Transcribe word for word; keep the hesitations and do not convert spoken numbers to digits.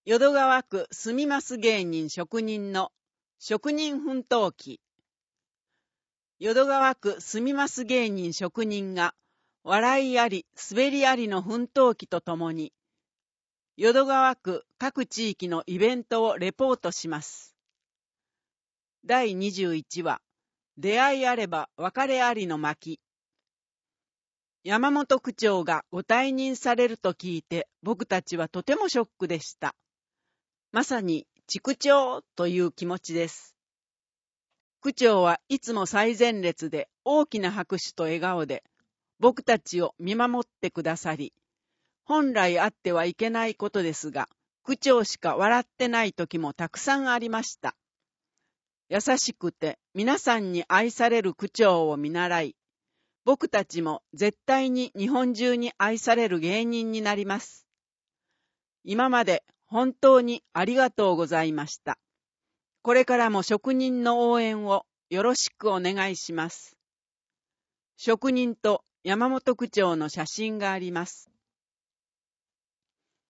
淀川区住ます芸人職人の職人奮闘記。淀川区住ます芸人職人が笑いあり滑りありの奮闘記とともに淀川区各地域のイベントをレポートします。だいにじゅういちわ、出会いあれば別れありの巻。山本区長がご退任されると聞いて僕たちはとてもショックでした。まさに地区長という気持ちです。区長はいつも最前列で大きな拍手と笑顔で僕たちを見守ってくださり、本来あってはいけないことですが、区長しか笑ってない時もたくさんありました。優しくて皆さんに愛される区長を見習い、僕たちも絶対に日本中に愛される芸人になります。今まで本当にありがとうございました。これからも職人の応援をよろしくお願いします。職人と山本区長の写真があります。